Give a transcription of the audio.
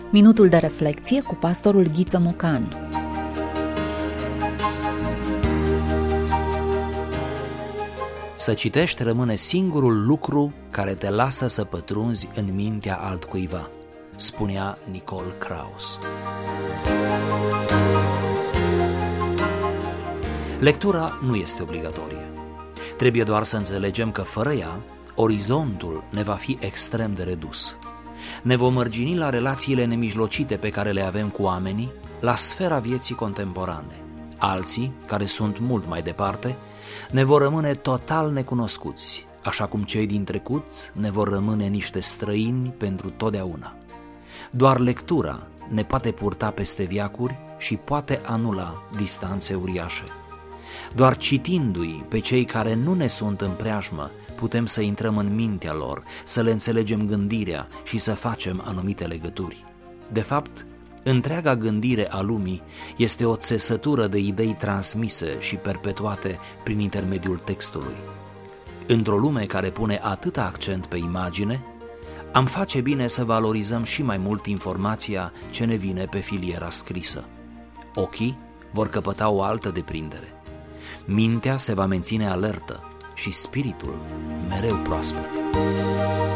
Minutul de reflecție cu pastorul Ghiță Mocan. Să citești rămâne singurul lucru care te lasă să pătrunzi în mintea altcuiva, spunea Nicole Kraus. Lectura nu este obligatorie. Trebuie doar să înțelegem că fără ea, orizontul ne va fi extrem de redus. Ne vom mărgini la relațiile nemijlocite pe care le avem cu oamenii, la sfera vieții contemporane. Alții, care sunt mult mai departe, ne vor rămâne total necunoscuți, așa cum cei din trecut ne vor rămâne niște străini pentru totdeauna. Doar lectura ne poate purta peste veacuri și poate anula distanțe uriașe. Doar citindu-i pe cei care nu ne sunt în preajmă, putem să intrăm în mintea lor, să le înțelegem gândirea și să facem anumite legături. De fapt, întreaga gândire a lumii este o țesătură de idei transmise și perpetuate prin intermediul textului. Într-o lume care pune atâta accent pe imagine, am face bine să valorizăm și mai mult informația ce ne vine pe filiera scrisă. Ochii vor căpăta o altă deprindere. Mintea se va menține alertă și spiritul mereu proaspăt.